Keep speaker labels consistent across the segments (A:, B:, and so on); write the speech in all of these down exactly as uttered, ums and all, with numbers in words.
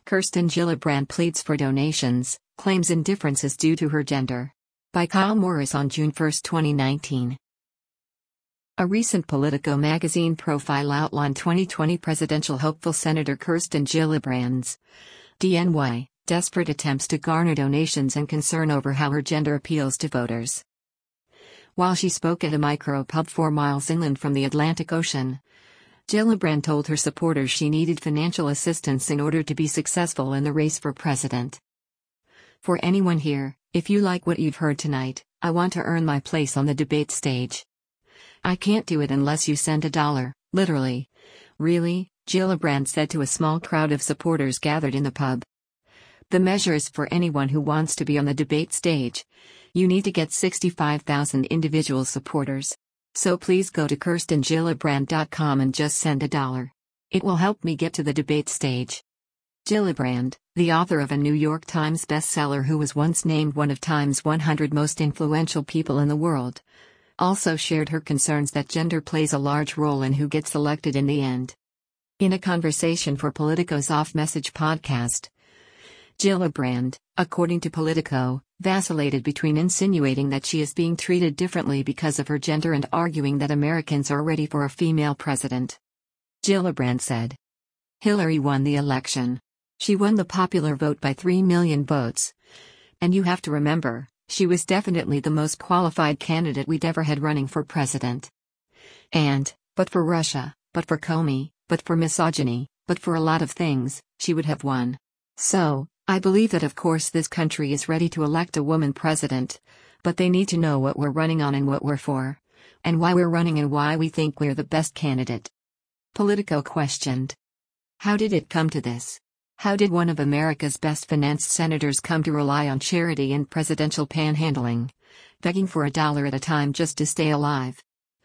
A: Kirsten Gillibrand pleads for donations, claims indifference is due to her gender. By Kyle Morris on June first, twenty nineteen. A recent Politico magazine profile outlined twenty twenty presidential hopeful Senator Kirsten Gillibrand's D N Y, desperate attempts to garner donations and concern over how her gender appeals to voters. While she spoke at a micro-pub four miles inland from the Atlantic Ocean, Gillibrand told her supporters she needed financial assistance in order to be successful in the race for president. For anyone here, if you like what you've heard tonight, I want to earn my place on the debate stage. I can't do it unless you send a dollar, literally. Really? Gillibrand said to a small crowd of supporters gathered in the pub. The measure is for anyone who wants to be on the debate stage. You need to get sixty-five thousand individual supporters. So please go to kirsten gillibrand dot com and just send a dollar. It will help me get to the debate stage. Gillibrand, the author of a New York Times bestseller who was once named one of Time's one hundred most influential people in the world, also shared her concerns that gender plays a large role in who gets elected in the end. In a conversation for Politico's Off Message podcast, Gillibrand, according to Politico, vacillated between insinuating that she is being treated differently because of her gender and arguing that Americans are ready for a female president. Gillibrand said, "Hillary won the election. She won the popular vote by three million votes. And you have to remember, she was definitely the most qualified candidate we'd ever had running for president. And, but for Russia, but for Comey, but for misogyny, but for a lot of things, she would have won. So, I believe that of course this country is ready to elect a woman president, but they need to know what we're running on and what we're for, and why we're running and why we think we're the best candidate." Politico questioned, "How did it come to this? How did one of America's best financed senators come to rely on charity and presidential panhandling, begging for a dollar at a time just to stay alive?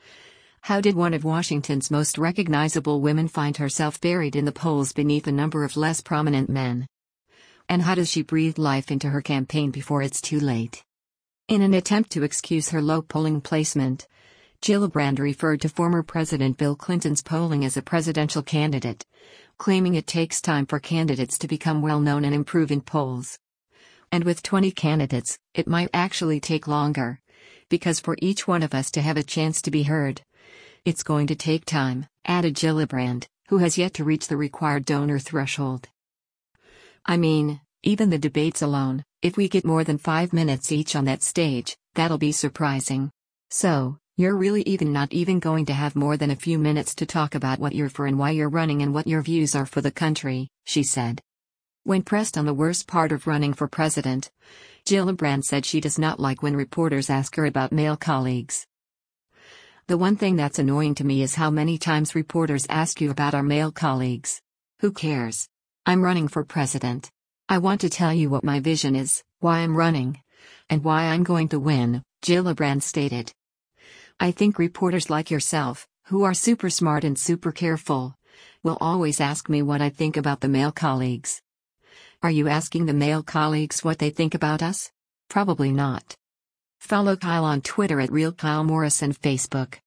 A: How did one of Washington's most recognizable women find herself buried in the polls beneath a number of less prominent men? And how does she breathe life into her campaign before it's too late?" In an attempt to excuse her low polling placement, Gillibrand referred to former President Bill Clinton's polling as a presidential candidate, claiming it takes time for candidates to become well-known and improve in polls. And with twenty candidates, it might actually take longer, because for each one of us to have a chance to be heard, it's going to take time, added Gillibrand, who has yet to reach the required donor threshold. "I mean, even the debates alone, if we get more than five minutes each on that stage, that'll be surprising. So, you're really even not even going to have more than a few minutes to talk about what you're for and why you're running and what your views are for the country," she said. When pressed on the worst part of running for president, Gillibrand said she does not like when reporters ask her about male colleagues. "The one thing that's annoying to me is how many times reporters ask you about our male colleagues. Who cares? I'm running for president. I want to tell you what my vision is, why I'm running, and why I'm going to win," Gillibrand stated. "I think reporters like yourself, who are super smart and super careful, will always ask me what I think about the male colleagues. Are you asking the male colleagues what they think about us? Probably not." Follow Kyle on Twitter at Real Kyle Morris and Facebook.